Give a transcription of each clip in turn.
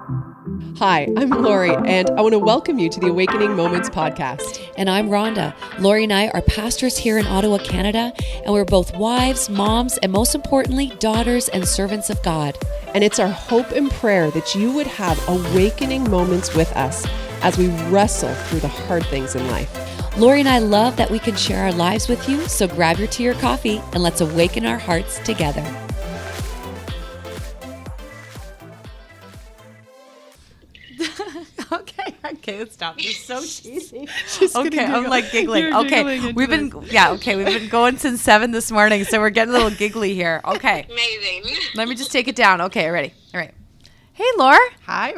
Hi, I'm Lori, and I want to welcome you to the Awakening Moments podcast. And I'm Rhonda. Lori and I are pastors here in Ottawa, Canada, and we're both wives, moms, and most importantly, daughters and servants of God. And it's our hope and prayer that you would have awakening moments with us as we wrestle through the hard things in life. Lori and I love that we can share our lives with you, so grab your tea or coffee and let's awaken our hearts together. Okay, let's stop. It's so cheesy. Okay, I'm like giggling. You're Okay, we've been going since 7 this morning, so we're getting a little giggly here. Okay, Amazing. let me just take it down. Okay, ready? All right. Hey, Laura. Hi.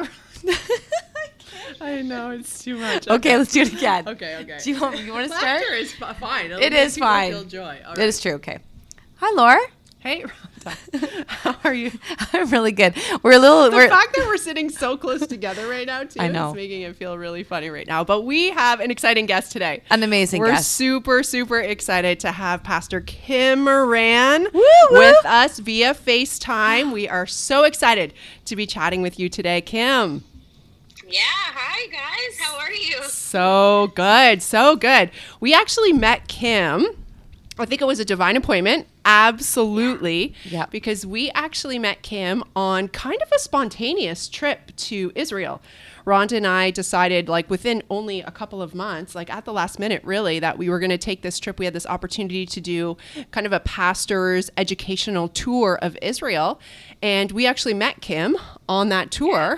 I know, it's too much. Okay, let's do it again. Okay. Do you want to start? Laughter is fine. It'll It make is people fine. Feel joy. All It right. is true. Okay. Hi, Laura. Hey, Rhonda. How are you? I'm really good. We're a little. The fact that we're sitting so close together right now, too, I know. is making it feel really funny right now. But we have an exciting guest today. An amazing We're guest. super, super excited to have Pastor Kim Moran Woo, woo. with us via FaceTime. We are so excited to be chatting with you today, Kim. Yeah, hi guys. How are you? So good, so good. We actually met Kim. I think it was a divine appointment. Absolutely. Yeah. Because we actually met Kim on kind of a spontaneous trip to Israel. Rhonda and I decided, like, within only a couple of months, like at the last minute, really, that we were going to take this trip. We had this opportunity to do kind of a pastor's educational tour of Israel. And we actually met Kim on that tour.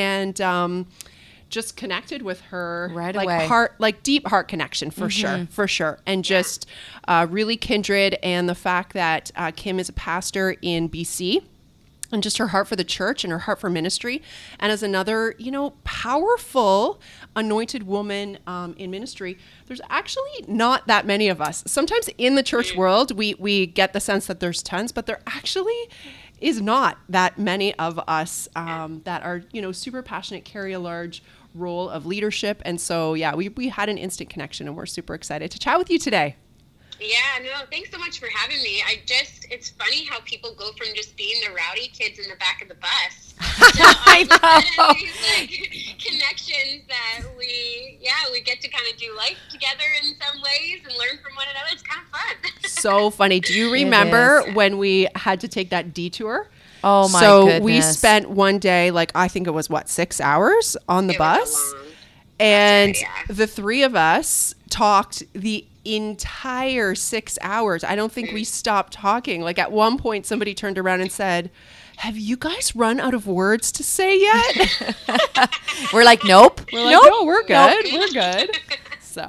And just connected with her Right like away. deep heart connection for sure. And just really kindred, and the fact that Kim is a pastor in BC, and just her heart for the church and her heart for ministry. And as another, powerful anointed woman in ministry, there's actually not that many of us. Sometimes in the church world, we get the sense that there's tons, but there actually is not that many of us that are, super passionate, carry a large role of leadership. And so, we had an instant connection, and we're super excited to chat with you today. Yeah, no, thanks so much for having me. It's funny how people go from just being the rowdy kids in the back of the bus to all of a sudden these connections that we get to kind of do life together in some ways and learn from one another. It's kind of fun. So funny. Do you remember when we had to take that detour? Oh my goodness. So we goodness. spent one day, I think it was 6 hours on the It was bus. a long- And That's right, yeah. the three of us talked the entire 6 hours. I don't think we stopped talking. Like, at one point, somebody turned around and said, "Have you guys run out of words to say yet?" We're like, nope. We're like, "No, we're good. We're good." So,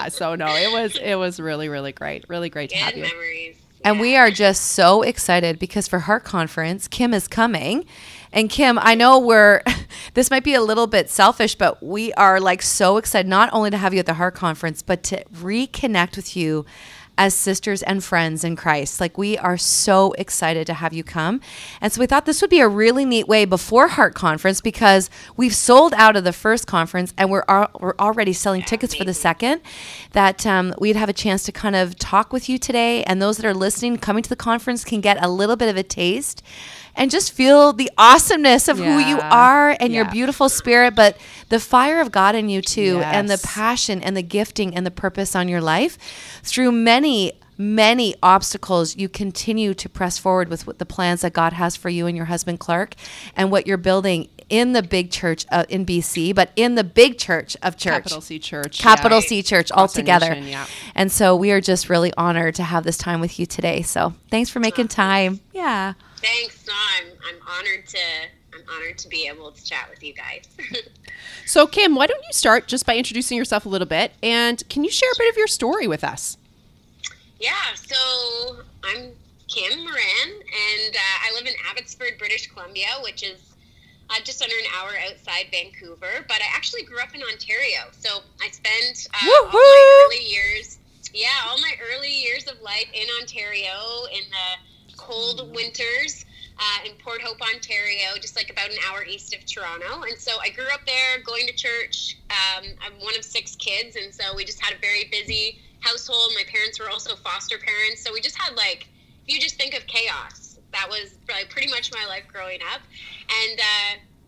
it was really, really great. Really great to have Good you. memories. And we are just so excited because for Heart Conference, Kim is coming. And Kim, I know this might be a little bit selfish, but we are so excited not only to have you at the Heart Conference, but to reconnect with you as sisters and friends in Christ. We are so excited to have you come. And so we thought this would be a really neat way before Heart Conference, because we've sold out of the first conference and we're already selling tickets for the second, that we'd have a chance to kind of talk with you today. And those that are listening, coming to the conference, can get a little bit of a taste and just feel the awesomeness of who you are and your beautiful spirit, but the fire of God in you too, and the Yes. passion and the gifting and the purpose on your life. Through many obstacles, you continue to press forward with what the plans that God has for you and your husband Clark, and what you're building in the big church in BC, but in the big church of church. Capital C Church. Capital yeah. C Church Across our altogether. nation, yeah. And so we are just really honored to have this time with you today. So thanks for making time. Yeah. Thanks. No, I'm honored to be able to chat with you guys. So, Kim, why don't you start just by introducing yourself a little bit, and can you share a bit of your story with us? Yeah, so I'm Kim Moran, and I live in Abbotsford, British Columbia, which is just under an hour outside Vancouver. But I actually grew up in Ontario, so I spent all my early years of life in Ontario in the cold winters. In Port Hope, Ontario, just about an hour east of Toronto. And so I grew up there going to church. I'm one of 6 kids, and so we just had a very busy household. My parents were also foster parents, so we just had if you just think of chaos, that was pretty much my life growing up. And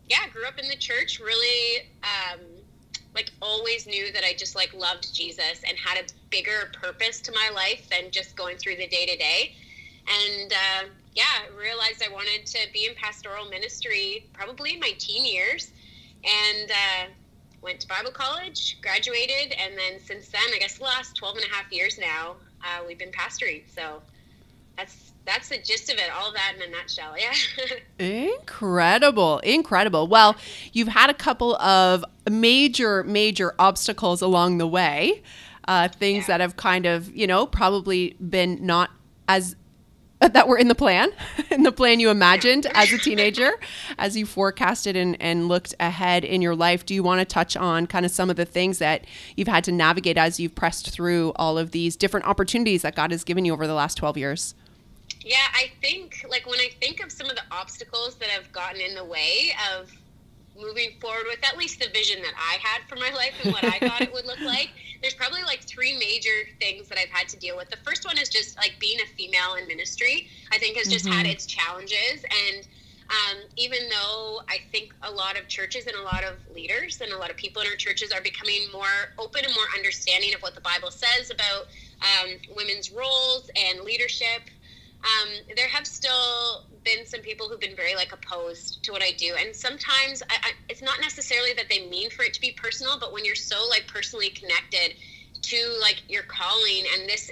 grew up in the church, really, like always knew that I just like loved Jesus and had a bigger purpose to my life than just going through the day to day. And, realized I wanted to be in pastoral ministry probably in my teen years, and, went to Bible college, graduated. And then since then, I guess the last 12 and a half years now, we've been pastoring. So that's the gist of it, all of that in a nutshell. Yeah. Incredible. Well, you've had a couple of major obstacles along the way, things that have kind of, probably been not as that were in the plan you imagined as a teenager, as you forecasted and looked ahead in your life. Do you want to touch on kind of some of the things that you've had to navigate as you've pressed through all of these different opportunities that God has given you over the last 12 years? Yeah, I think like when I think of some of the obstacles that have gotten in the way of moving forward with at least the vision that I had for my life and what I thought it would look like, there's probably like three major things that I've had to deal with. The first one is just like being a female in ministry, I think has just had its challenges. And even though I think a lot of churches and a lot of leaders and a lot of people in our churches are becoming more open and more understanding of what the Bible says about women's roles and leadership, there have still been some people who've been very like opposed to what I do. And sometimes it's not necessarily that they mean for it to be personal, but when you're so like personally connected to like your calling, and this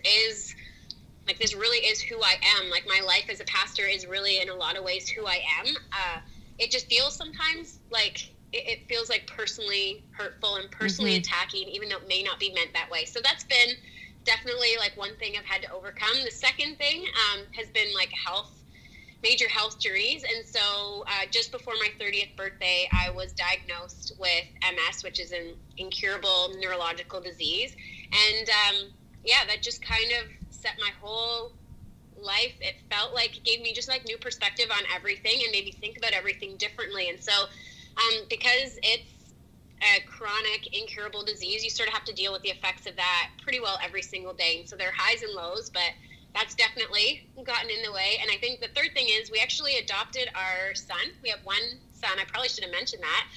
really is who I am. Like my life as a pastor is really in a lot of ways who I am. It just feels sometimes like it feels like personally hurtful and personally attacking, even though it may not be meant that way. So that's been definitely like one thing I've had to overcome. The second thing has been like major health journeys. And so just before my 30th birthday, I was diagnosed with MS, which is an incurable neurological disease. And that just kind of set my whole life. It felt like it gave me just like new perspective on everything and made me think about everything differently. And so because it's a chronic, incurable disease, you sort of have to deal with the effects of that pretty well every single day. And so there are highs and lows, but that's definitely gotten in the way. And I think the third thing is we actually adopted our son. We have one son. I probably should have mentioned that.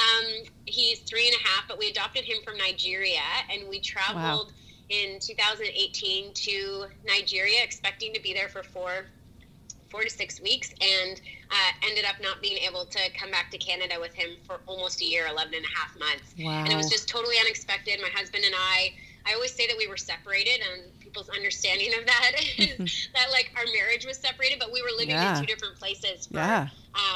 He's 3.5, but we adopted him from Nigeria, and we traveled in 2018 to Nigeria, expecting to be there for 4 to 6 weeks, and ended up not being able to come back to Canada with him for almost a year, 11 and a half months. Wow. And it was just totally unexpected. My husband and I always say that we were separated, and people's understanding of that is that like our marriage was separated, but we were living in two different places for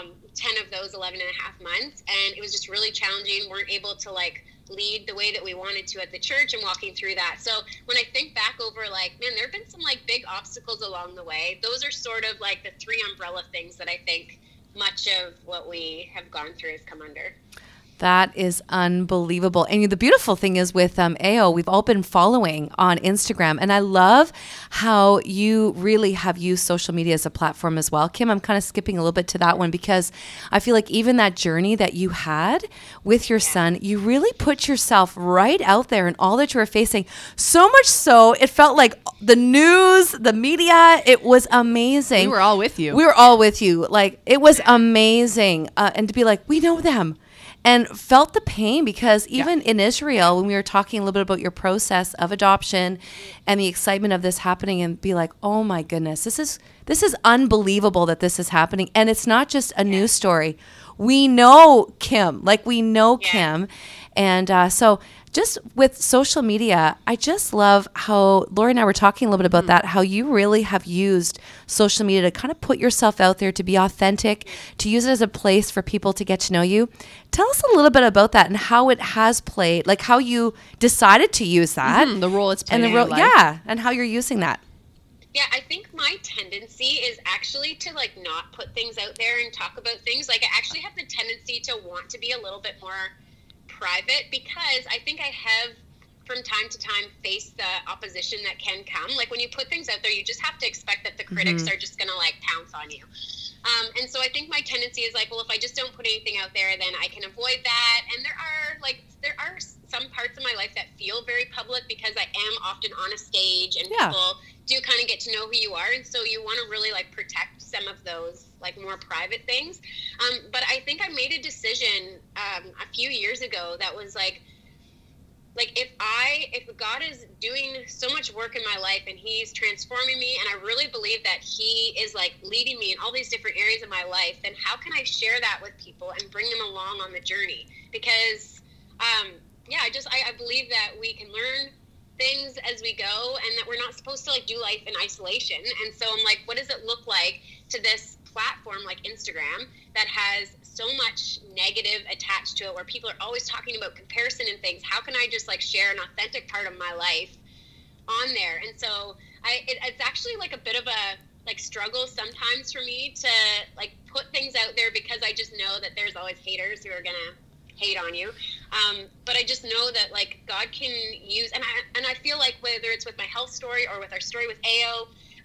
10 of those 11 and a half months. And it was just really challenging. Weren't able to like lead the way that we wanted to at the church, and walking through that. So when I think back over, like, man, there have been some like big obstacles along the way. Those are sort of like the three umbrella things that I think much of what we have gone through has come under. That is unbelievable. And the beautiful thing is with AO, we've all been following on Instagram. And I love how you really have used social media as a platform as well. Kim, I'm kind of skipping a little bit to that one, because I feel like even that journey that you had with your son, you really put yourself right out there in all that you were facing. So much so, it felt like the news, the media, it was amazing. We were all with you. Like, it was amazing. And to be like, we know them. And felt the pain, because even in Israel, when we were talking a little bit about your process of adoption and the excitement of this happening, and be like, oh my goodness, this is unbelievable that this is happening. And it's not just a news story. We know Kim, Kim. And so just with social media, I just love how Lori and I were talking a little bit about that, how you really have used social media to kind of put yourself out there, to be authentic, to use it as a place for people to get to know you. Tell us a little bit about that and how it has played, like how you decided to use that. The role it's playing in your life. Yeah, and how you're using that. Yeah, I think my tendency is actually to like not put things out there and talk about things. Like I actually have the tendency to want to be a little bit more private, because I think I have from time to time faced the opposition that can come. Like when you put things out there, you just have to expect that the critics are just gonna like pounce on you. And so I think my tendency is like, well, if I just don't put anything out there, then I can avoid that. And there are some parts of my life that feel very public, because I am often on a stage and people do kind of get to know who you are. And so you want to really like protect some of those like more private things. But I think I made a decision a few years ago that was like if God is doing so much work in my life and he's transforming me, and I really believe that he is like leading me in all these different areas of my life, then how can I share that with people and bring them along on the journey? Because I believe that we can learn things as we go, and that we're not supposed to like do life in isolation. And so I'm like, what does it look like to this platform like Instagram that has so much negative attached to it, where people are always talking about comparison and things? How can I just like share an authentic part of my life on there? And so it's actually like a bit of a like struggle sometimes for me to like put things out there, because I just know that there's always haters who are gonna hate on you. But I just know that like God can use, and I feel like whether it's with my health story or with our story with AO,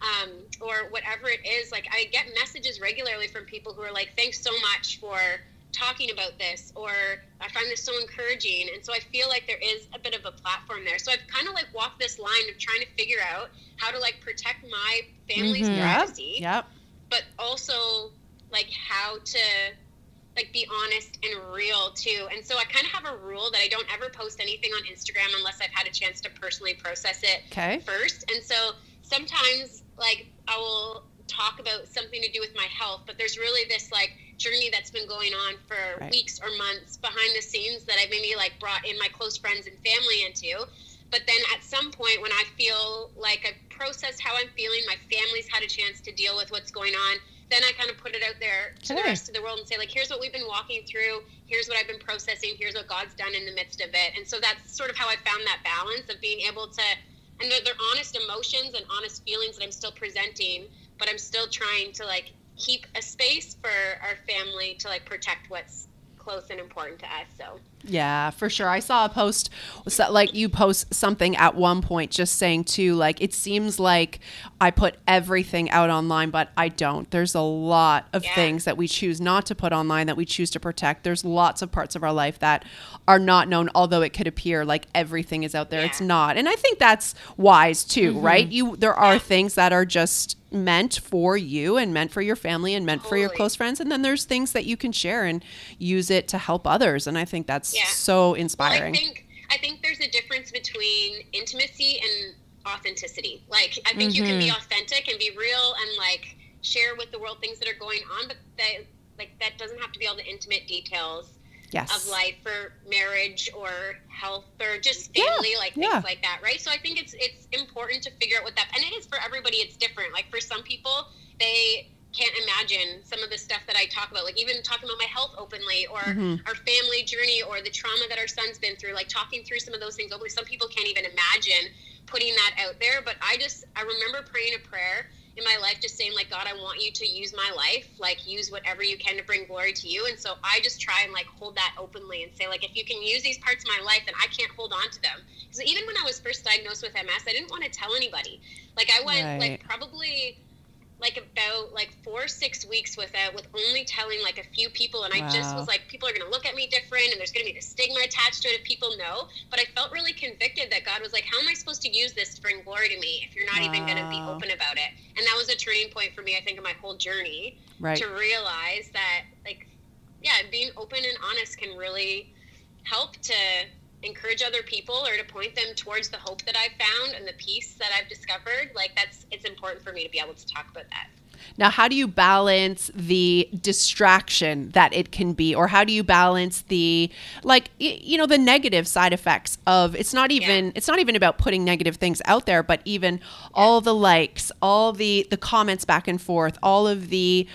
or whatever it is, like I get messages regularly from people who are like, thanks so much for talking about this, or I find this so encouraging. And so I feel like there is a bit of a platform there. So I've kind of like walked this line of trying to figure out how to like protect my family's privacy, but also like how to like be honest and real too. And so I kind of have a rule that I don't ever post anything on Instagram unless I've had a chance to personally process it first. And so sometimes like I will talk about something to do with my health, but there's really this like journey that's been going on for weeks or months behind the scenes that I maybe like brought in my close friends and family into. But then at some point when I feel like I've processed how I'm feeling, my family's had a chance to deal with what's going on, then I kind of put it out there to the rest of the world and say like, here's what we've been walking through, here's what I've been processing, here's what God's done in the midst of it. And so that's sort of how I found that balance of being able to, and they're honest emotions and honest feelings that I'm still presenting, but I'm still trying to like keep a space for our family to like protect what's close and important to us. So yeah, for sure. I saw a post, like you post something at one point just saying too, like, it seems like I put everything out online, but I don't. There's a lot of things that we choose not to put online, that we choose to protect. There's lots of parts of our life that are not known, although it could appear like everything is out there. It's not. And I think that's wise too, right? There are things that are just meant for you and meant for your family and meant for your close friends. And then there's things that you can share and use it to help others. And I think that's so inspiring. Well, I think there's a difference between intimacy and authenticity. Like, I think you can be authentic and be real and like share with the world things that are going on, but that doesn't have to be all the intimate details of life or marriage or health or just family, things like that, right? So I think it's important to figure out what that, and it is for everybody, it's different. Like for some people, they can't imagine some of the stuff that I talk about, like even talking about my health openly, or our family journey, or the trauma that our son's been through, like talking through some of those things openly. Some people can't even imagine putting that out there, but I remember praying a prayer in my life, just saying like, God, I want you to use my life, like use whatever you can to bring glory to you. And so I just try and like hold that openly and say like, if you can use these parts of my life, then I can't hold on to them. Because even when I was first diagnosed with MS, I didn't want to tell anybody. Like I went like probably like about like 4 or 6 weeks with only telling like a few people, and I just was like, people are going to look at me different, and there's going to be the stigma attached to it if people know. But I felt really convicted that God was like, how am I supposed to use this to bring glory to me if you're not even going to be open about it? And that was a turning point for me, I think, in my whole journey, to realize that like, being open and honest can really help to encourage other people, or to point them towards the hope that I've found and the peace that I've discovered. Like it's important for me to be able to talk about that. Now, how do you balance the distraction that it can be, or how do you balance the, like, the negative side effects of, it's not even about putting negative things out there, but even all the likes, all the comments back and forth, all of the,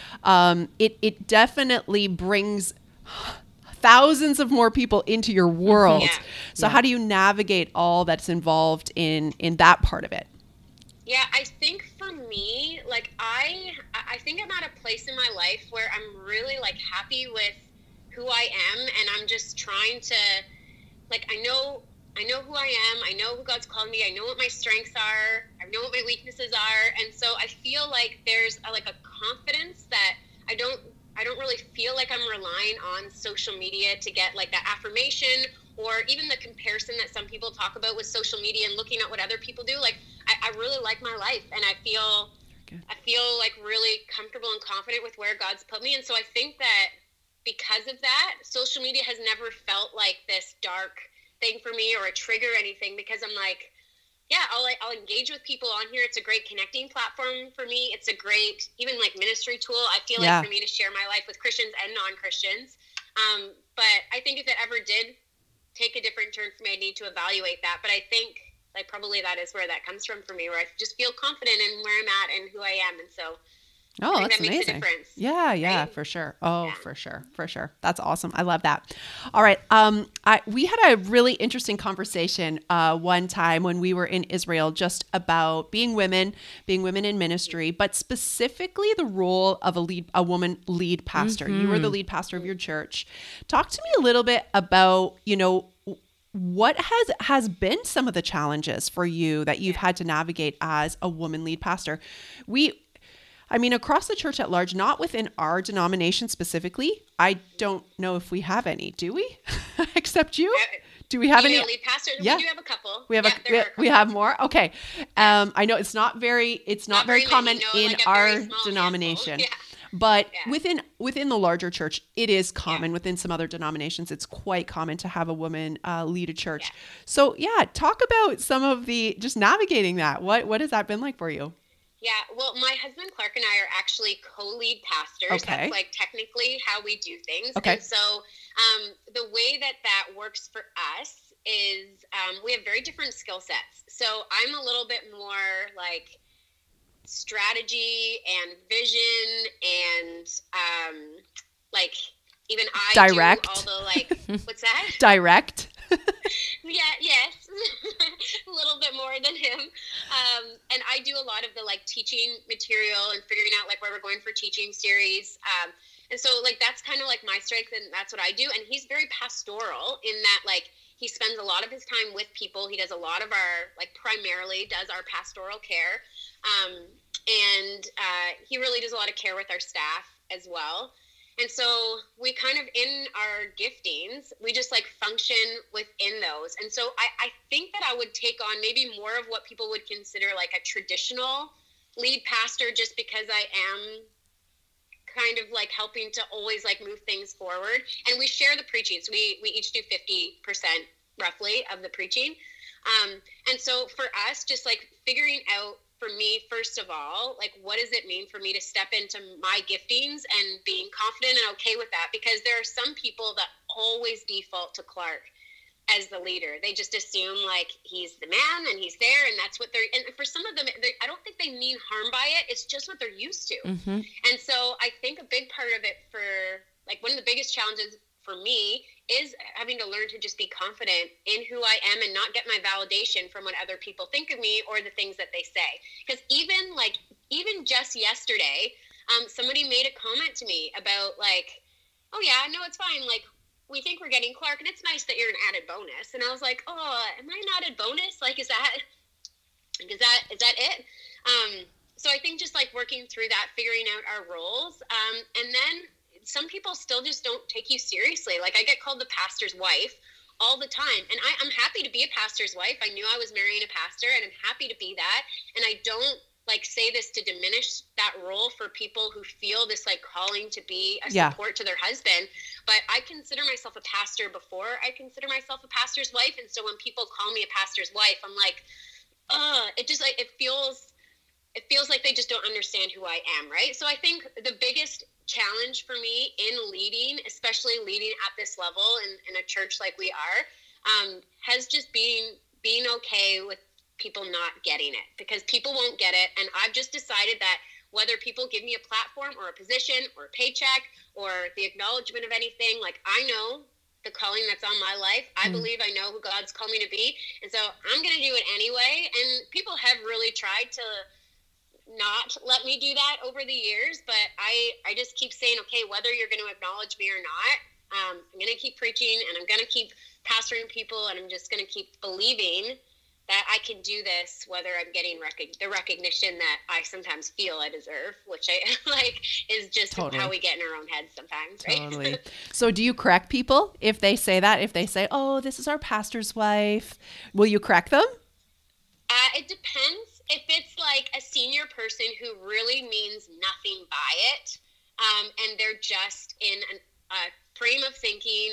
it definitely brings thousands of more people into your world. So how do you navigate all that's involved in that part of it? Yeah, I think for me, like I think I'm at a place in my life where I'm really like happy with who I am, and I'm just trying to, like, I know who I am, I know who God's called me, I know what my strengths are, I know what my weaknesses are, and so I feel like there's a confidence that I don't really feel like I'm relying on social media to get like that affirmation or even the comparison that some people talk about with social media and looking at what other people do. Like, I really like my life, and I feel like really comfortable and confident with where God's put me. And so I think that because of that, social media has never felt like this dark thing for me or a trigger or anything, because I'm like, yeah, I'll engage with people on here. It's a great connecting platform for me. It's a great, even like ministry tool, I feel like, for me to share my life with Christians and non-Christians. But I think if it ever did take a different turn for me, I need to evaluate that. But I think like probably that is where that comes from for me, where I just feel confident in where I'm at and who I am. And so that's amazing. Yeah, right? For sure. For sure. That's awesome. I love that. All right. We had a really interesting conversation one time when we were in Israel, just about being women in ministry, but specifically the role of a woman lead pastor. Mm-hmm. You were the lead pastor of your church. Talk to me a little bit about, what has been some of the challenges for you that you've had to navigate as a woman lead pastor? Across the church at large, not within our denomination specifically, I don't know if we have any. Do we? Except you? Do we have any? Lead pastors? Yeah. We do have a couple. We have more. Okay. I know it's not very common in our denomination. Yeah. But within the larger church, it is common. Within some other denominations, it's quite common to have a woman lead a church. Yeah. So talk about some of just navigating that. What has that been like for you? Yeah, well, my husband Clark and I are actually co-lead pastors. Okay. That's like technically how we do things. Okay. And so the way that works for us is we have very different skill sets. So I'm a little bit more like strategy and vision and like even I direct. Do all the like, what's that? Direct. Yes, a little bit more than him. And I do a lot of the like teaching material and figuring out like where we're going for teaching series. And so like that's kind of like my strength, and that's what I do. And he's very pastoral in that like he spends a lot of his time with people. He does a lot of primarily does our pastoral care. And he really does a lot of care with our staff as well. And so we kind of, in our giftings, we just like function within those. And so I think that I would take on maybe more of what people would consider like a traditional lead pastor, just because I am kind of like helping to always like move things forward. And we share the preaching. So we each do 50% roughly of the preaching. And so for us, just like figuring out, for me, first of all, like, what does it mean for me to step into my giftings and being confident and okay with that? Because there are some people that always default to Clark as the leader. They just assume like he's the man and he's there, and that's what and for some of them, I don't think they mean harm by it. It's just what they're used to. Mm-hmm. And so I think a big part of it for like one of the biggest challenges for me is having to learn to just be confident in who I am and not get my validation from what other people think of me or the things that they say. Because even just yesterday, somebody made a comment to me about like, oh yeah, no, it's fine. Like, we think we're getting Clark, and it's nice that you're an added bonus. And I was like, oh, am I an added bonus? Like, is that it? So I think just like working through that, figuring out our roles, and then some people still just don't take you seriously. Like I get called the pastor's wife all the time. And I'm happy to be a pastor's wife. I knew I was marrying a pastor, and I'm happy to be that. And I don't like say this to diminish that role for people who feel this like calling to be a support to their husband. But I consider myself a pastor before I consider myself a pastor's wife. And so when people call me a pastor's wife, I'm like, it feels like they just don't understand who I am. Right. So I think the biggest challenge for me in leading, especially leading at this level in a church like we are, has just being okay with people not getting it, because people won't get it. And I've just decided that whether people give me a platform or a position or a paycheck or the acknowledgement of anything, like I know the calling that's on my life. I believe I know who God's called me to be. And so I'm going to do it anyway. And people have really tried to not let me do that over the years, but I just keep saying, okay, whether you're going to acknowledge me or not, I'm going to keep preaching, and I'm going to keep pastoring people, and I'm just going to keep believing that I can do this, whether I'm getting the recognition that I sometimes feel I deserve, which I like is just how we get in our own heads sometimes, right? Totally. So do you correct people if they say that? If they say, oh, this is our pastor's wife, will you correct them? It depends. If it's like a senior person who really means nothing by it, and they're just in a frame of thinking,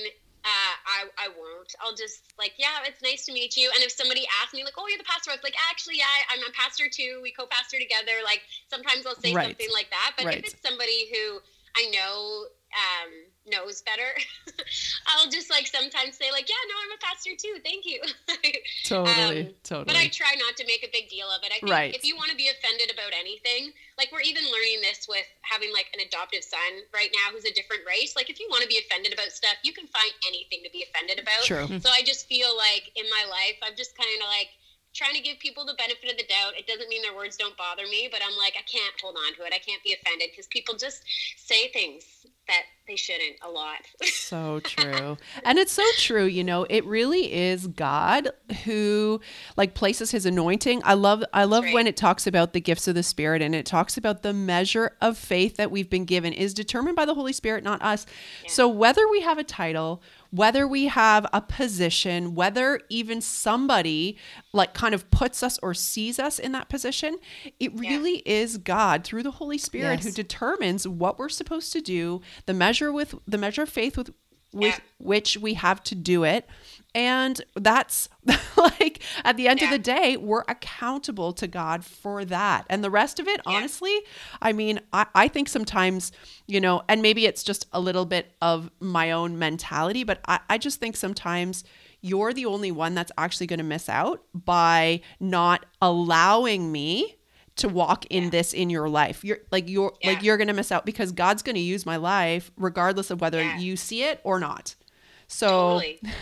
I won't. I'll just like, yeah, it's nice to meet you. And if somebody asks me like, oh, you're the pastor, I was like, actually, yeah, I'm a pastor too. We co-pastor together. Like sometimes I'll say something like that. But if it's somebody who I know knows better, I'll just like sometimes say like, yeah, no, I'm a pastor too. Thank you. Totally. But I try not to make a big deal of it. I think if you want to be offended about anything, like we're even learning this with having like an adoptive son right now who's a different race. Like if you want to be offended about stuff, you can find anything to be offended about. True. So I just feel like in my life, I'm just kind of like trying to give people the benefit of the doubt. It doesn't mean their words don't bother me, but I'm like, I can't hold on to it. I can't be offended because people just say things that they shouldn't a lot. So true. And it's so true. You know, it really is God who like places his anointing. I love when it talks about the gifts of the Spirit, and it talks about the measure of faith that we've been given is determined by the Holy Spirit, not us. Yeah. So whether we have a title, whether we have a position, whether even somebody like kind of puts us or sees us in that position, it really is God through the Holy Spirit who determines what we're supposed to do, the measure of faith with which we have to do it. And that's like at the end of the day, we're accountable to God for that. And the rest of it, honestly, I mean, I think sometimes, you know, and maybe it's just a little bit of my own mentality, but I just think sometimes you're the only one that's actually going to miss out by not allowing me to walk in this in your life. You're going to miss out because God's going to use my life regardless of whether you see it or not. So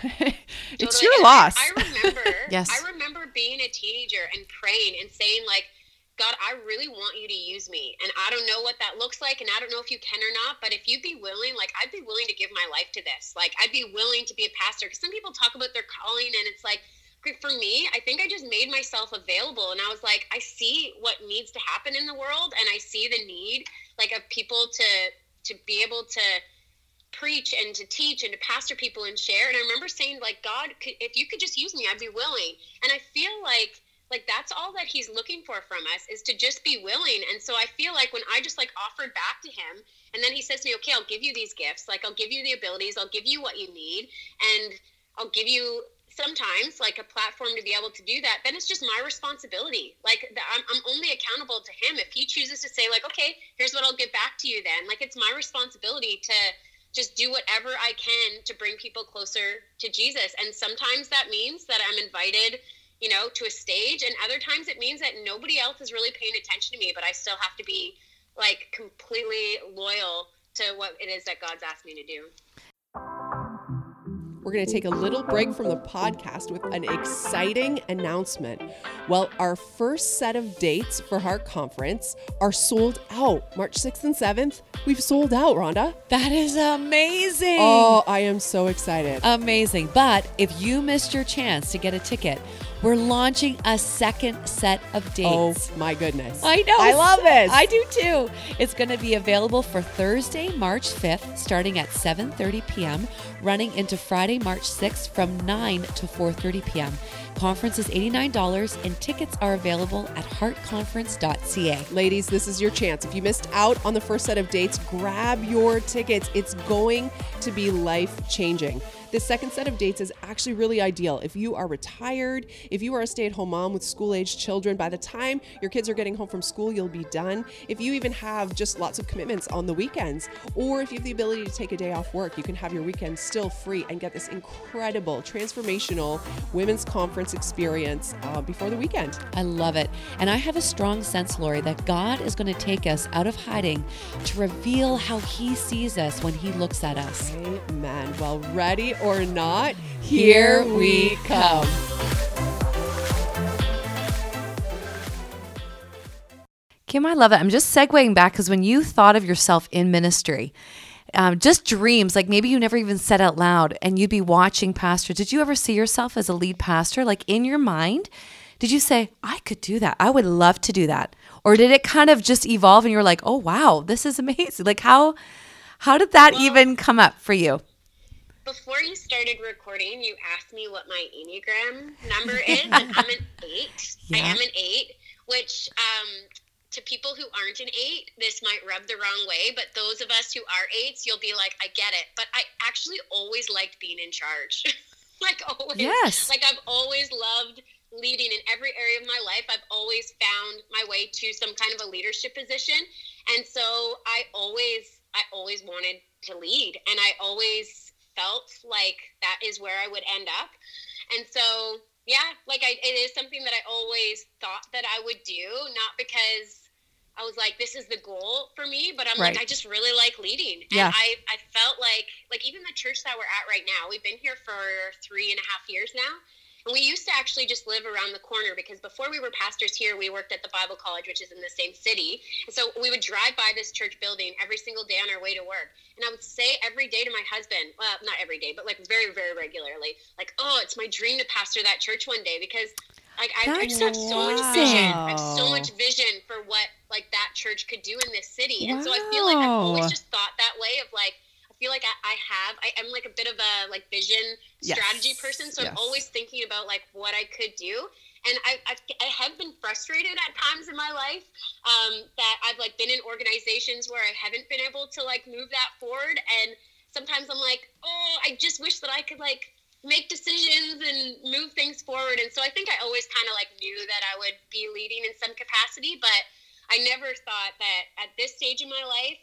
it's your loss. I remember, I remember being a teenager and praying and saying like, God, I really want you to use me. And I don't know what that looks like. And I don't know if you can or not, but if you'd be willing, like I'd be willing to give my life to this. Like I'd be willing to be a pastor. Because some people talk about their calling and it's like, for me, I think I just made myself available. And I was like, I see what needs to happen in the world. And I see the need like of people to be able to preach and to teach and to pastor people and share. And I remember saying like, God, if you could just use me, I'd be willing. And I feel like that's all that he's looking for from us is to just be willing. And so I feel like when I just like offered back to him, and then he says to me, okay, I'll give you these gifts. Like I'll give you the abilities. I'll give you what you need. And I'll give you sometimes like a platform to be able to do that. Then it's just my responsibility. Like I'm only accountable to him. If he chooses to say like, okay, here's what I'll give back to you then. Like it's my responsibility to just do whatever I can to bring people closer to Jesus. And sometimes that means that I'm invited, you know, to a stage. And other times it means that nobody else is really paying attention to me, but I still have to be like completely loyal to what it is that God's asked me to do. We're going to take a little break from the podcast with an exciting announcement. Well, our first set of dates for Heart Conference are sold out. March 6th and 7th, we've sold out, Rhonda. That is amazing. Oh, I am so excited. Amazing. But if you missed your chance to get a ticket, we're launching a second set of dates. Oh my goodness. I know. I love this. I do too. It's going to be available for Thursday, March 5th, starting at 7:30 p.m., running into Friday, March 6th from 9 to 4:30 p.m. Conference is $89 and tickets are available at heartconference.ca. Ladies, this is your chance. If you missed out on the first set of dates, grab your tickets. It's going to be life-changing. This second set of dates is actually really ideal. If you are retired, if you are a stay-at-home mom with school-aged children, by the time your kids are getting home from school, you'll be done. If you even have just lots of commitments on the weekends, or if you have the ability to take a day off work, you can have your weekend still free and get this incredible, transformational women's conference experience before the weekend. I love it. And I have a strong sense, Lori, that God is going to take us out of hiding to reveal how he sees us when he looks at us. Amen. Well, ready or not, here we come. Kim, I love it. I'm just segueing back because when you thought of yourself in ministry, just dreams, like maybe you never even said out loud and you'd be watching pastor. Did you ever see yourself as a lead pastor? Like in your mind, did you say, I could do that? I would love to do that. Or did it kind of just evolve and you were like, oh, wow, this is amazing. Like how did that even come up for you? Before you started recording, you asked me what my Enneagram number is, and I'm an 8. Yeah. I am an 8, which to people who aren't an 8, this might rub the wrong way, but those of us who are 8s, you'll be like, I get it. But I actually always liked being in charge. Like always. Yes. Like I've always loved leading in every area of my life. I've always found my way to some kind of a leadership position. And so I always wanted to lead, and I always felt like that is where I would end up. And so, yeah, like it is something that I always thought that I would do, not because I was like, this is the goal for me, but I'm like, I just really like leading. And I felt like even the church that we're at right now, we've been here for 3.5 years now. And we used to actually just live around the corner, because before we were pastors here, we worked at the Bible college, which is in the same city. And so we would drive by this church building every single day on our way to work. And I would say every day to my husband, well, not every day, but like very, very regularly, like, oh, it's my dream to pastor that church one day, because like I just have so much vision. I have so much vision for what like that church could do in this city. And so I feel like I've always just thought that way of like, I feel like I'm like a bit of a like vision strategy person. So I'm always thinking about like what I could do. And I have been frustrated at times in my life that I've like been in organizations where I haven't been able to like move that forward. And sometimes I'm like, oh, I just wish that I could like make decisions and move things forward. And so I think I always kind of like knew that I would be leading in some capacity, but I never thought that at this stage in my life,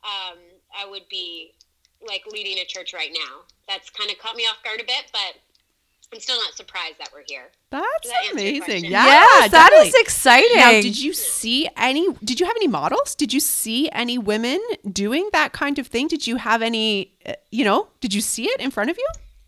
I would be like leading a church right now. That's kind of caught me off guard a bit, but I'm still not surprised that we're here. That's amazing. Yes, that is exciting. Now, did you have any models? Did you see any women doing that kind of thing? Did you have any, did you see it in front of you?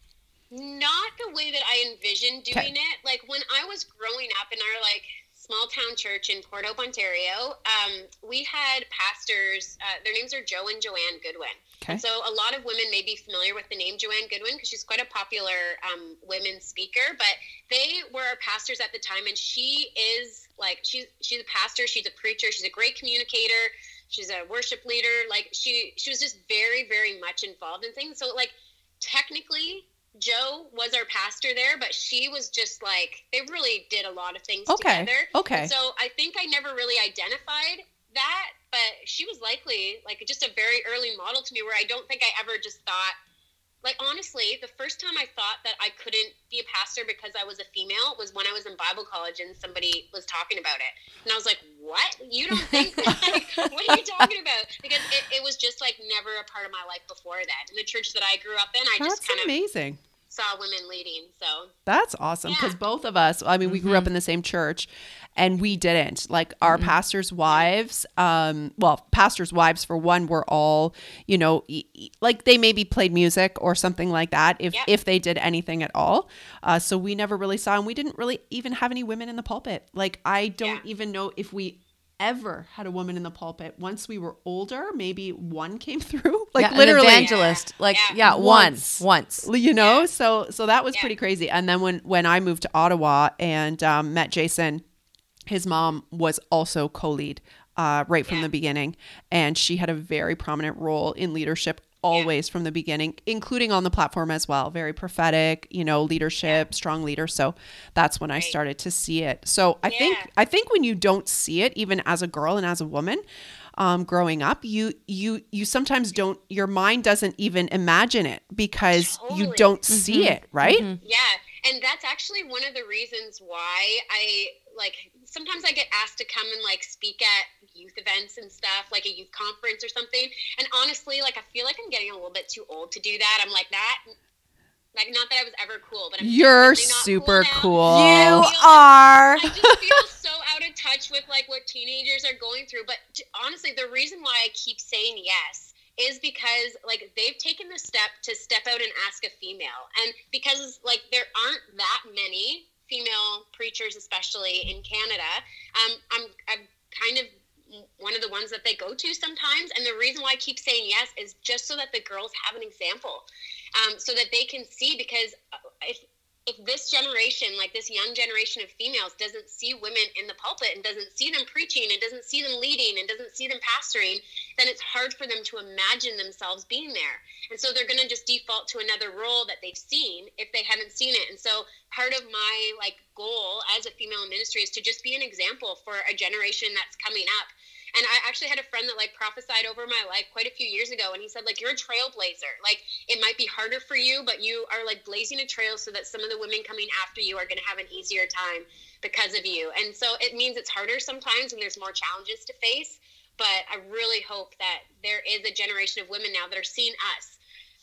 Not the way that I envisioned doing it. Like when I was growing up in our like small town church in Port Hope, Ontario, we had pastors, their names are Joe and Joanne Goodwin. Okay. So a lot of women may be familiar with the name Joanne Goodwin because she's quite a popular women's speaker, but they were our pastors at the time, and she is like, she's a pastor, she's a preacher, she's a great communicator, she's a worship leader. Like she was just very, very much involved in things. So like technically Joe was our pastor there, but she was just like, they really did a lot of things together. Okay. And so I think I never really identified that, but she was likely like just a very early model to me, where I don't think I ever just thought, like, honestly, the first time I thought that I couldn't be a pastor because I was a female was when I was in Bible college and somebody was talking about it. And I was like, what? You don't think like, what are you talking about? Because it was just like never a part of my life before that. In the church that I grew up in, I just kind of saw women leading. So that's awesome, because both of us, I mean, we grew up in the same church, and we didn't. Like our pastors' wives, pastors' wives for one, were all, like they maybe played music or something like that, if they did anything at all. So we never really saw, and we didn't really even have any women in the pulpit. Like I don't even know if we ever had a woman in the pulpit. Once we were older, maybe one came through, like literally an evangelist, once, so that was pretty crazy. And then when I moved to Ottawa and met Jason, his mom was also co-lead right from the beginning, and she had a very prominent role in leadership always from the beginning, including on the platform as well. Very prophetic, leadership, strong leader. So that's when I started to see it. So I think when you don't see it, even as a girl and as a woman, growing up, you sometimes don't, your mind doesn't even imagine it because you don't see it, right? Yeah. And that's actually one of the reasons why I sometimes I get asked to come and like speak at youth events and stuff, like a youth conference or something. And honestly, like I feel like I'm getting a little bit too old to do that. I'm like that. Like, not that I was ever cool, but you're super cool. You are. I just feel so out of touch with like what teenagers are going through. But honestly, the reason why I keep saying yes is because like they've taken the step to step out and ask a female, and because like there aren't that many female preachers, especially in Canada, I'm kind of one of the ones that they go to sometimes. And the reason why I keep saying yes is just so that the girls have an example, so that they can see, because if this generation, like this young generation of females, doesn't see women in the pulpit and doesn't see them preaching and doesn't see them leading and doesn't see them pastoring, then it's hard for them to imagine themselves being there. And so they're going to just default to another role that they've seen if they haven't seen it. And so part of my like goal as a female in ministry is to just be an example for a generation that's coming up. And I actually had a friend that like prophesied over my life quite a few years ago. And he said, like, you're a trailblazer. Like, it might be harder for you, but you are like blazing a trail so that some of the women coming after you are going to have an easier time because of you. And so it means it's harder sometimes and there's more challenges to face. But I really hope that there is a generation of women now that are seeing us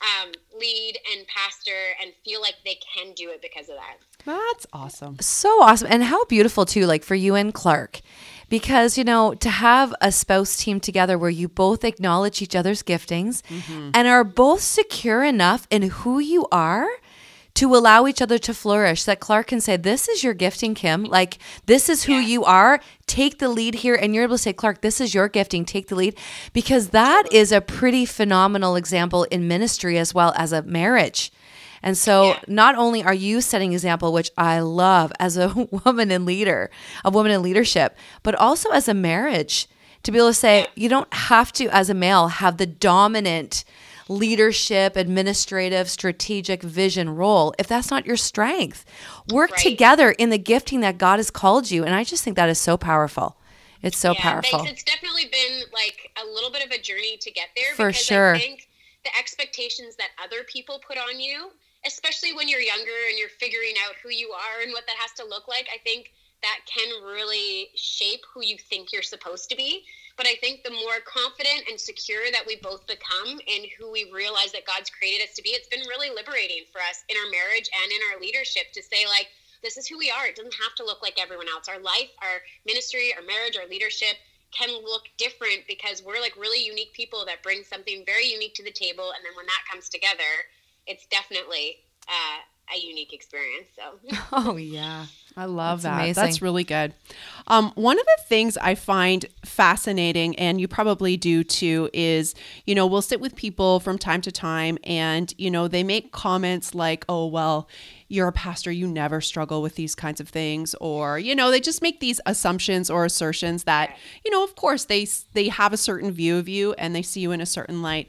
lead and pastor and feel like they can do it because of that. That's awesome. So awesome. And how beautiful too, like for you and Clark, because, you know, to have a spouse team together where you both acknowledge each other's giftings and are both secure enough in who you are to allow each other to flourish, that Clark can say, this is your gifting, Kim. Like, this is who you are. Take the lead here. And you're able to say, Clark, this is your gifting. Take the lead. Because that is a pretty phenomenal example in ministry as well as a marriage. And so not only are you setting example, which I love as a woman in leadership, but also as a marriage, to be able to say, you don't have to, as a male, have the dominant leadership, administrative, strategic vision role if that's not your strength. Work together in the gifting that God has called you. And I just think that is so powerful. It's so powerful. Thanks. It's definitely been like a little bit of a journey to get there. For because sure. I think the expectations that other people put on you, especially when you're younger and you're figuring out who you are and what that has to look like, I think that can really shape who you think you're supposed to be. But I think the more confident and secure that we both become in who we realize that God's created us to be, it's been really liberating for us in our marriage and in our leadership to say, like, this is who we are. It doesn't have to look like everyone else. Our life, our ministry, our marriage, our leadership can look different because we're like really unique people that bring something very unique to the table. And then when that comes together, it's definitely a unique experience. So. Oh, yeah. I love That's that. amazing. That's really good. One of the things I find fascinating, and you probably do too, is, you know, we'll sit with people from time to time and, you know, they make comments like, oh, well, you're a pastor, you never struggle with these kinds of things. Or, you know, they just make these assumptions or assertions that, you know, of course they have a certain view of you and they see you in a certain light.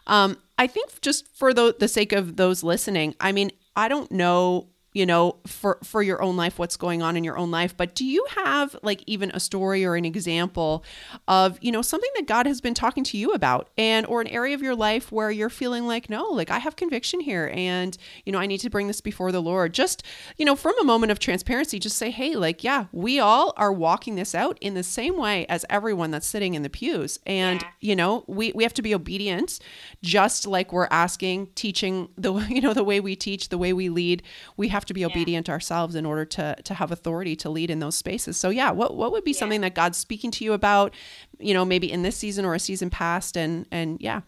I think just for the sake of those listening, I mean, I don't know, you know, for your own life, what's going on in your own life, but do you have like even a story or an example of, you know, something that God has been talking to you about or an area of your life where you're feeling like, no, like I have conviction here and, you know, I need to bring this before the Lord. Just, you know, from a moment of transparency, just say, hey, like, yeah, we all are walking this out in the same way as everyone that's sitting in the pews. And, you know, we have to be obedient, just like we're teaching the way we teach, the way we lead. We have to be obedient ourselves in order to have authority to lead in those spaces. So what would be something that God's speaking to you about, you know, maybe in this season or a season past and Yeah,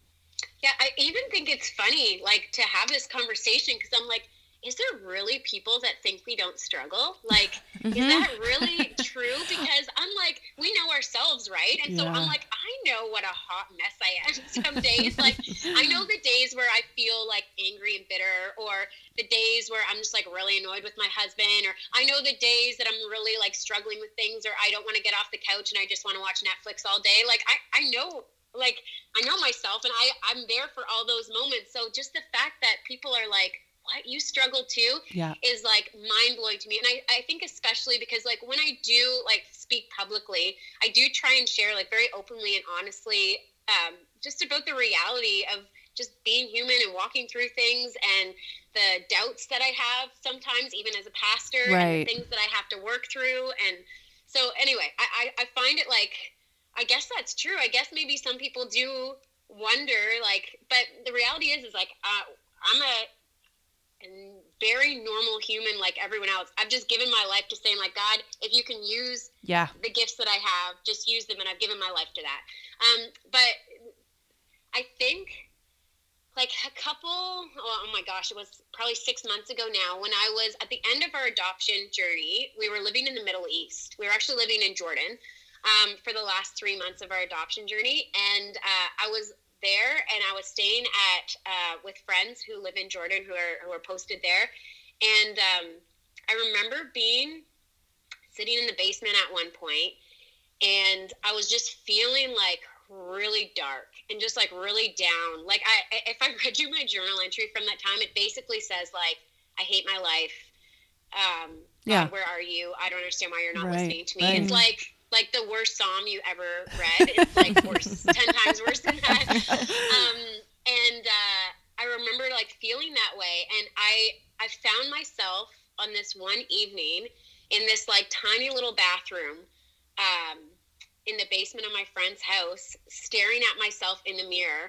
I even think it's funny, like, to have this conversation because I'm like, is there really people that think we don't struggle? Like, is that really true? Because I'm like, we know ourselves, right? And so I'm like, I know what a hot mess I am some days. Like, I know the days where I feel like angry and bitter, or the days where I'm just like really annoyed with my husband, or I know the days that I'm really like struggling with things, or I don't want to get off the couch and I just want to watch Netflix all day. Like, I know. Like, I know myself and I'm there for all those moments. So just the fact that people are like, what, you struggle too, is like mind blowing to me. And I think especially because like when I do like speak publicly, I do try and share like very openly and honestly just about the reality of just being human and walking through things and the doubts that I have sometimes, even as a pastor, and the things that I have to work through. And so anyway, I find it like, I guess that's true. I guess maybe some people do wonder, like, but the reality is like, I'm a very normal human like everyone else. I've just given my life to saying like, God, if you can use the gifts that I have, just use them. And I've given my life to that. But I think like oh my gosh, it was probably 6 months ago now, when I was at the end of our adoption journey. We were living in the Middle East. We were actually living in Jordan for the last 3 months of our adoption journey. And I was there and I was staying at with friends who live in Jordan who are posted there. And I remember sitting in the basement at one point, and I was just feeling like really dark and just like really down. Like if I read you my journal entry from that time, it basically says like, I hate my life. God, where are you? I don't understand why you're not listening to me. Right. It's like the worst psalm you ever read. It's like worse, 10 times worse than that. And I remember like feeling that way. And I found myself on this one evening in this like tiny little bathroom, in the basement of my friend's house, staring at myself in the mirror,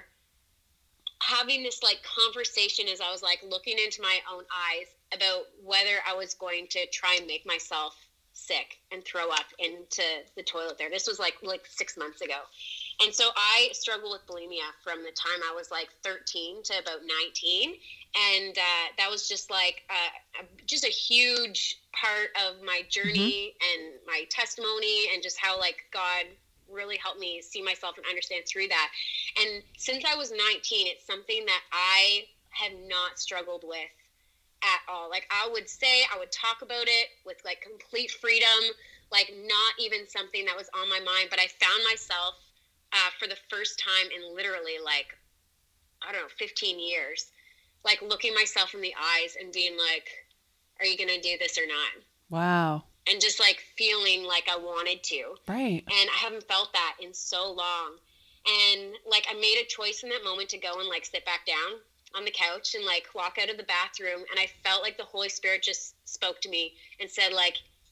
having this like conversation as I was like looking into my own eyes about whether I was going to try and make myself sick and throw up into the toilet there. This was like 6 months ago. And so I struggled with bulimia from the time I was like 13 to about 19. And that was just like just a huge part of my journey and my testimony, and just how like God really helped me see myself and understand through that. And since I was 19, it's something that I have not struggled with at all. Like I would talk about it with like complete freedom, like not even something that was on my mind. But I found myself for the first time in literally like, I don't know, 15 years, like looking myself in the eyes and being like, are you going to do this or not? Wow. And just like feeling like I wanted to. Right. And I haven't felt that in so long. And like I made a choice in that moment to go and like sit back down on the couch and like walk out of the bathroom. And I felt like the Holy Spirit just spoke to me and said like,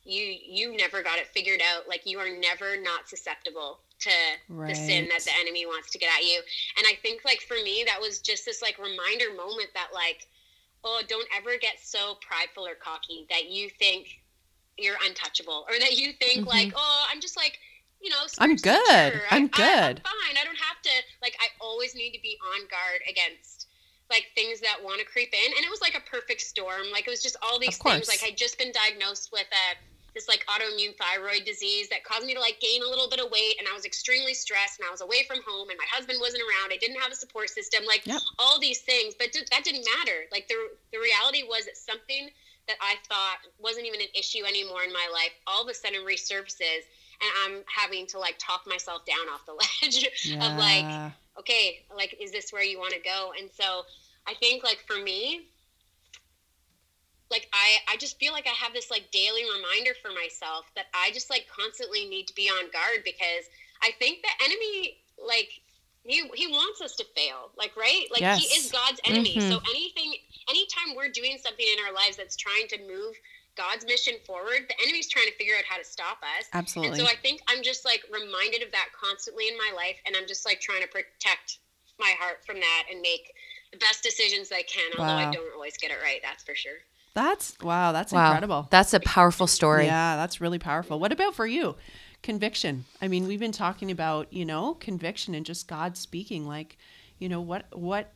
you never got it figured out. Like you are never not susceptible to the sin that the enemy wants to get at you. And I think like for me, that was just this like reminder moment that like, oh, don't ever get so prideful or cocky that you think you're untouchable, or that you think like, oh, I'm just like, you know, I'm good. I'm good. I'm fine. I don't have to, like, I always need to be on guard against like things that want to creep in. And it was like a perfect storm. Like it was just all these things. Like I'd just been diagnosed with this like autoimmune thyroid disease that caused me to like gain a little bit of weight, and I was extremely stressed, and I was away from home, and my husband wasn't around. I didn't have a support system, like all these things, but that didn't matter. Like the reality was that something that I thought wasn't even an issue anymore in my life all of a sudden resurfaces, and I'm having to like talk myself down off the ledge of like, okay, like, is this where you want to go? And so I think like for me, like I just feel like I have this like daily reminder for myself that I just like constantly need to be on guard, because I think the enemy, like he wants us to fail, like, right? Like he is God's enemy. So anytime we're doing something in our lives that's trying to move God's mission forward, the enemy's trying to figure out how to stop us. Absolutely. And so I think I'm just like reminded of that constantly in my life, and I'm just like trying to protect my heart from that and make the best decisions I can, although I don't always get it right, that's for sure. That's incredible. That's a powerful story. Yeah, that's really powerful. What about for you? Conviction. I mean, we've been talking about, you know, conviction and just God speaking, like, you know, what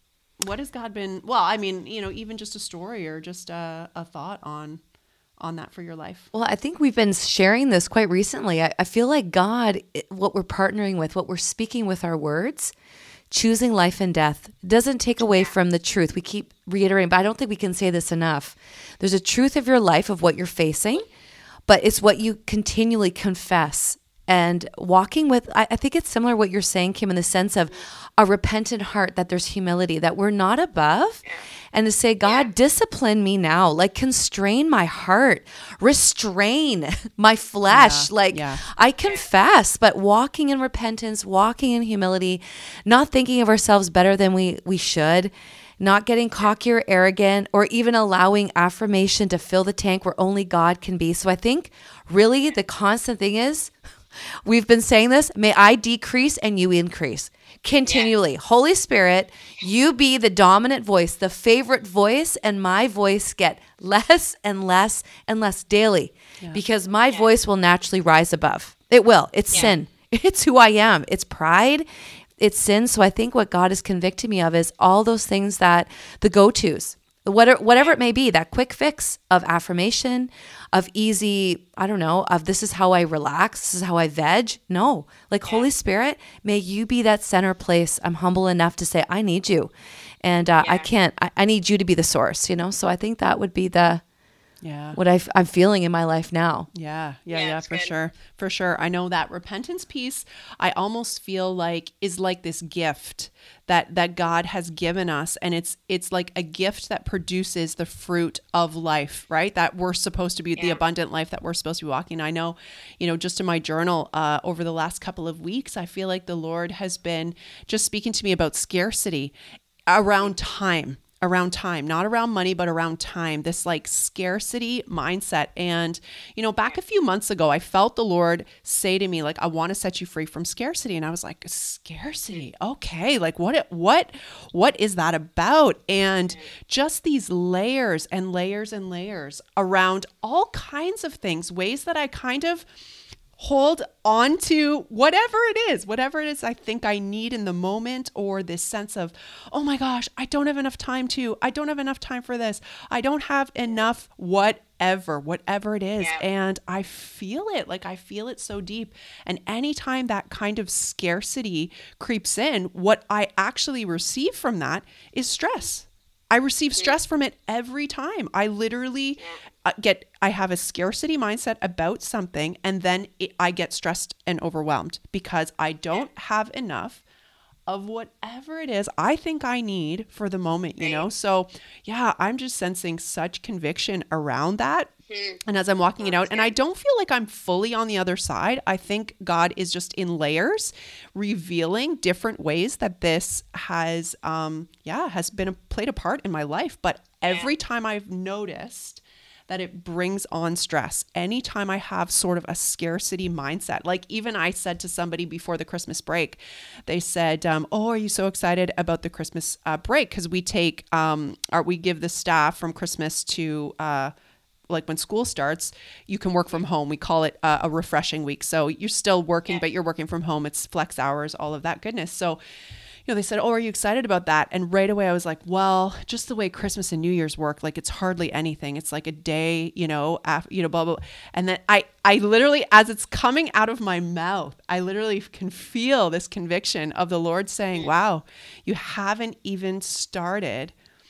has God been, well, I mean, you know, even just a story or just a thought on that for your life. Well, I think we've been sharing this quite recently. I feel like God, what we're partnering with, what we're speaking with our words, choosing life and death, doesn't take away from the truth. We keep reiterating, but I don't think we can say this enough. There's a truth of your life, of what you're facing, but it's what you continually confess. And walking with, I think it's similar to what you're saying, Kim, in the sense of a repentant heart, that there's humility, that we're not above. And to say, God, discipline me now, like constrain my heart, restrain my flesh. I confess, but walking in repentance, walking in humility, not thinking of ourselves better than we should, not getting cocky or arrogant, or even allowing affirmation to fill the tank where only God can be. So I think really the constant thing is, we've been saying this, may I decrease and you increase continually. Yes. Holy Spirit, you be the dominant voice, the favorite voice, and my voice get less and less and less daily, because my voice will naturally rise above. It will. It's sin. It's who I am. It's pride. It's sin. So I think what God has convicted me of is all those things, that the go-tos, whatever it may be, that quick fix of affirmation, of easy, I don't know, of this is how I relax, this is how I veg. No, like Holy Spirit, may you be that center place. I'm humble enough to say, I need you. And I need you to be the source, So I think that would be what I'm feeling in my life now. Yeah, for good. For sure. I know that repentance piece, I almost feel like is like this gift that God has given us. And it's like a gift that produces the fruit of life, right? That we're supposed to be the abundant life that we're supposed to be walking. I know, just in my journal over the last couple of weeks, I feel like the Lord has been just speaking to me about scarcity around time, not around money, but around time, this like scarcity mindset. And, back a few months ago, I felt the Lord say to me, like, I want to set you free from scarcity. And I was like, scarcity? Okay. Like what is that about? And just these layers and layers and layers around all kinds of things, ways that I kind of hold on to whatever it is I think I need in the moment, or this sense of, oh my gosh, I don't have enough time for this. I don't have enough, whatever it is. Yeah. And I feel it so deep. And anytime that kind of scarcity creeps in, what I actually receive from that is stress. I receive stress from it every time. I literally I have a scarcity mindset about something, and then I get stressed and overwhelmed because I don't have enough of whatever it is I think I need for the moment, So I'm just sensing such conviction around that. And as I'm walking it out, and I don't feel like I'm fully on the other side. I think God is just in layers, revealing different ways that this has been played a part in my life. But every time I've noticed that it brings on stress, anytime I have sort of a scarcity mindset. Like even I said to somebody before the Christmas break, they said, oh, are you so excited about the Christmas break? Because we we give the staff from Christmas to like when school starts, you can work from home. We call it a refreshing week. So you're still working, but you're working from home. It's flex hours, all of that goodness. So, they said, oh, are you excited about that? And right away I was like, well, just the way Christmas and New Year's work, like it's hardly anything. It's like a day, after, blah, blah. And then I literally, as it's coming out of my mouth, I literally can feel this conviction of the Lord saying, wow, you haven't even started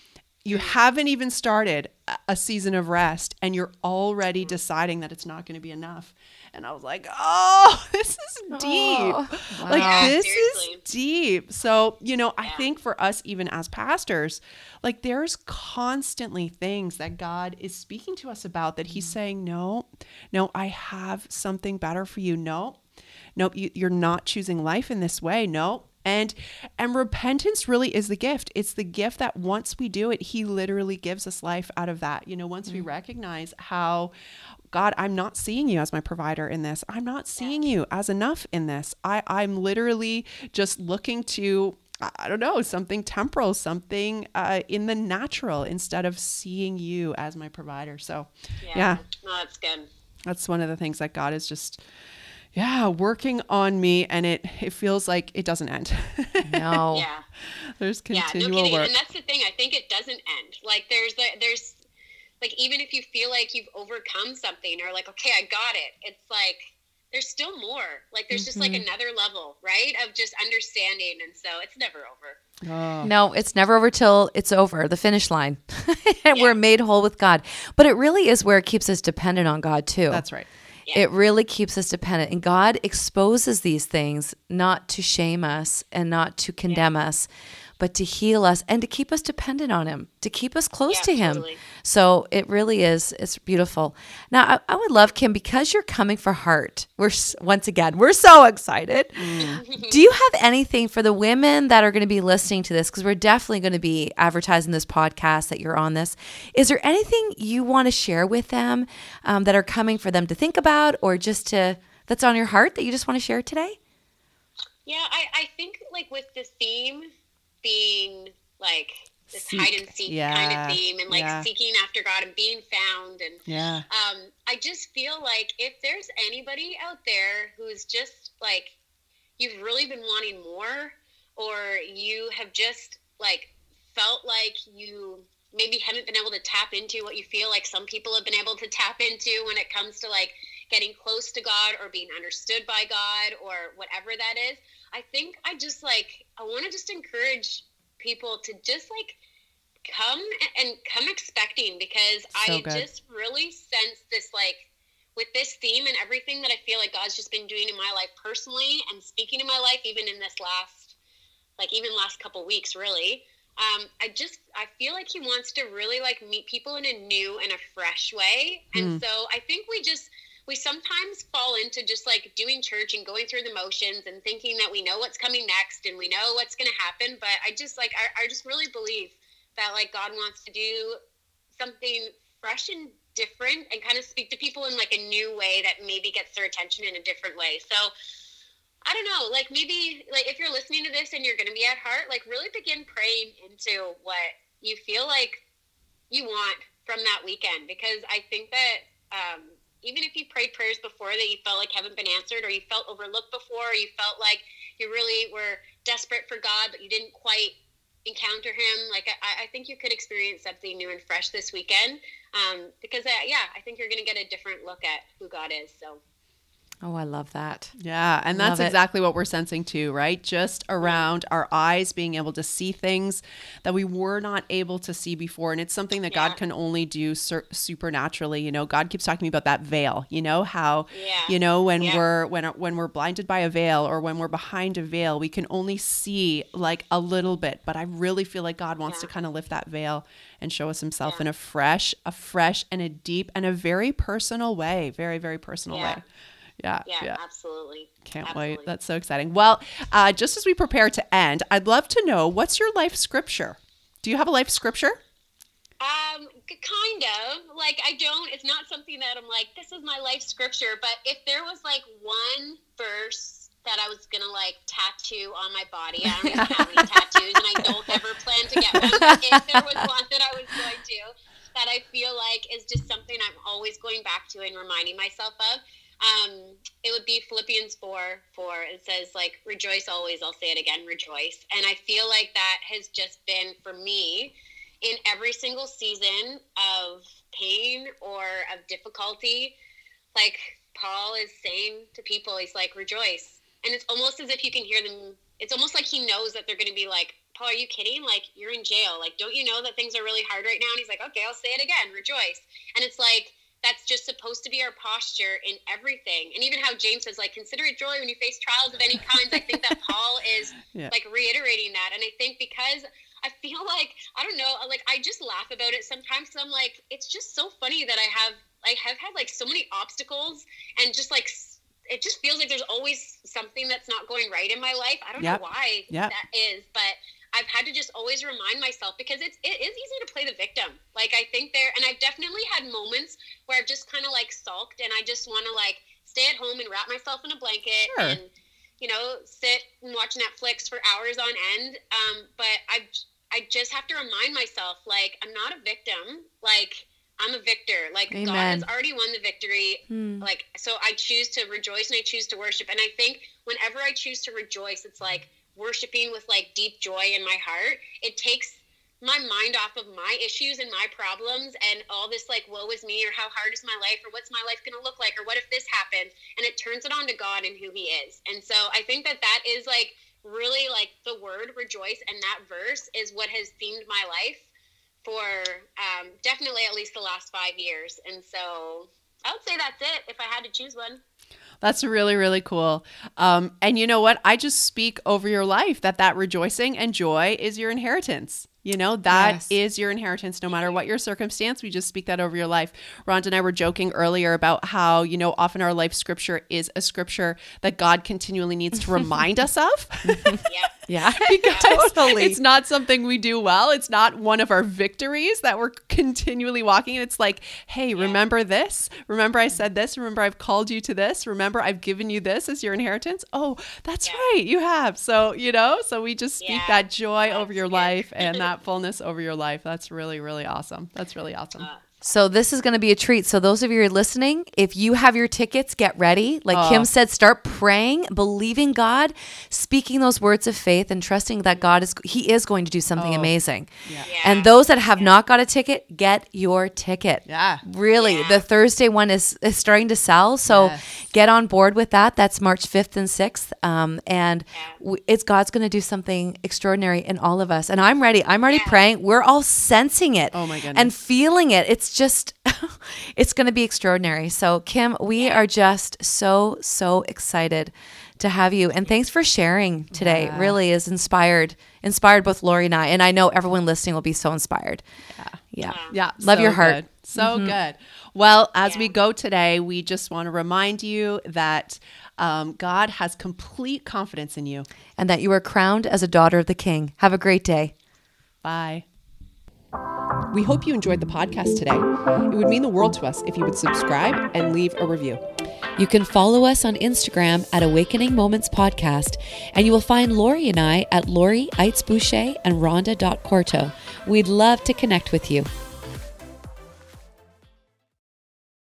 a season of rest, and you're already deciding that it's not going to be enough. And I was like, oh, this is deep. Wow. Like this seriously. is deep. So, I think for us, even as pastors, like there's constantly things that God is speaking to us about that he's saying, no, I have something better for you. No, you're not choosing life in this way. No. And repentance really is the gift. It's the gift that once we do it, he literally gives us life out of that. Once we recognize how, God, I'm not seeing you as my provider in this. I'm not seeing you as enough in this. I'm literally just looking to, I don't know, something temporal, something in the natural, instead of seeing you as my provider. So, No, that's good. That's one of the things that God is just working on me, and it feels like it doesn't end. No. Yeah. There's continual no kidding. work. And that's the thing. I think it doesn't end. Like there's like, even if you feel like you've overcome something, or like, okay, I got it. It's like, there's still more. Like there's just like another level, right? Of just understanding. And so it's never over. Oh. No, it's never over till it's over, the finish line. And we're made whole with God. But it really is where it keeps us dependent on God too. That's right. Yeah. It really keeps us dependent. And God exposes these things not to shame us and not to condemn us, but to heal us and to keep us dependent on him, to keep us close to him. Totally. So it really is, it's beautiful. Now, I would love, Kim, because you're coming for Heart, we're so excited. Do you have anything for the women that are going to be listening to this? Because we're definitely going to be advertising this podcast that you're on this. Is there anything you want to share with them that are coming for them to think about, or just that's on your heart that you just want to share today? Yeah, I think like with the theme being like this hide and seek kind of theme, and like seeking after God and being found, and I just feel like if there's anybody out there who's just like, you've really been wanting more, or you have just like felt like you maybe haven't been able to tap into what you feel like some people have been able to tap into when it comes to like getting close to God or being understood by God or whatever that is. I think I want to just encourage people to just like come expecting, because I just really sense this, like, with this theme and everything that I feel like God's just been doing in my life personally and speaking in my life, even in this last couple weeks, really. I feel like he wants to really like meet people in a new and a fresh way. And so I think we sometimes fall into just like doing church and going through the motions and thinking that we know what's coming next and we know what's going to happen. But I just really believe that like God wants to do something fresh and different and kind of speak to people in like a new way that maybe gets their attention in a different way. So I don't know, like maybe like if you're listening to this and you're going to be at heart, like really begin praying into what you feel like you want from that weekend. Because I think that even if you prayed prayers before that you felt like haven't been answered, or you felt overlooked before, or you felt like you really were desperate for God, but you didn't quite encounter him, like I think you could experience something new and fresh this weekend, because I think you're going to get a different look at who God is. So Oh, I love that. Yeah. And that's exactly what we're sensing too, right? Just around our eyes being able to see things that we were not able to see before. And it's something that God can only do supernaturally. You know, God keeps talking to me about that veil, you know, how, you know, when we're blinded by a veil, or when we're behind a veil, we can only see like a little bit. But I really feel like God wants to kind of lift that veil and show us himself in a fresh and a deep and a very personal way, very, very personal way. Yeah, absolutely. Can't wait. That's so exciting. Well, just as we prepare to end, I'd love to know, what's your life scripture? Do you have a life scripture? Kind of. Like, it's not something that I'm like, this is my life scripture. But if there was like one verse that I was going to like tattoo on my body, I don't even have any tattoos and I don't ever plan to get one. But if there was one that I was going to, that I feel like is just something I'm always going back to and reminding myself of, it would be Philippians 4:4. It says like, rejoice always. I'll say it again, rejoice. And I feel like that has just been for me in every single season of pain or of difficulty. Like Paul is saying to people, he's like, rejoice. And it's almost as if you can hear them. It's almost like he knows that they're going to be like, Paul, are you kidding? Like, you're in jail. Like, don't you know that things are really hard right now? And he's like, okay, I'll say it again, rejoice. And it's like, that's just supposed to be our posture in everything. And even how James says, like, consider it joy when you face trials of any kinds. I think that Paul is like reiterating that. And I think because I feel like, I don't know, like I just laugh about it sometimes. So I'm like, it's just so funny that I have had like so many obstacles, and just like, it just feels like there's always something that's not going right in my life. I don't know why that is, but I've had to just always remind myself, because it is easy to play the victim. Like I think and I've definitely had moments where I've just kind of like sulked, and I just want to like stay at home and wrap myself in a blanket and, you know, sit and watch Netflix for hours on end. But I just have to remind myself, like, I'm not a victim. Like, I'm a victor. Like, God has already won the victory. Like, so I choose to rejoice and I choose to worship. And I think whenever I choose to rejoice, it's like worshiping with like deep joy in my heart. It takes my mind off of my issues and my problems and all this like, woe is me, or how hard is my life, or what's my life going to look like, or what if this happened? And it turns it on to God and who he is. And so I think that is like really like the word rejoice. And that verse is what has themed my life for definitely at least the last 5 years. And so I would say that's it if I had to choose one. That's really, really cool. And you know what? I just speak over your life that rejoicing and joy is your inheritance. You know, that is your inheritance, no matter what your circumstance. We just speak that over your life. Rhonda and I were joking earlier about how, you know, often our life scripture is a scripture that God continually needs to remind us of. Yeah, because totally. It's not something we do well. It's not one of our victories that we're continually walking. It's like, hey, remember this? Remember I said this? Remember I've called you to this? Remember I've given you this as your inheritance? Oh, that's right. You have. So, you know, so we just speak that joy over your life and that fullness over your life. That's really, really awesome. That's really awesome. So this is going to be a treat. So those of you who are listening, if you have your tickets, get ready. Like Kim said, start praying, believing God, speaking those words of faith, and trusting that He is going to do something amazing. Yeah. And those that have not got a ticket, get your ticket. Yeah. Really. The Thursday one is starting to sell. So get on board with that. That's March 5th and 6th. And God's going to do something extraordinary in all of us. And I'm ready. I'm already praying. We're all sensing it. Oh my goodness. And feeling it. It's just, it's going to be extraordinary. So Kim, we are just so excited to have you. And thanks for sharing today. It really is inspired both Lori and I know everyone listening will be so inspired. Yeah. Love so your heart. Good. So good. Well, as we go today, we just want to remind you that God has complete confidence in you. And that you are crowned as a daughter of the King. Have a great day. Bye. We hope you enjoyed the podcast today. It would mean the world to us if you would subscribe and leave a review. You can follow us on Instagram at Awakening Moments Podcast, and you will find Lori and I at Lori Eitz Boucher and Rhonda.Corto. We'd love to connect with you.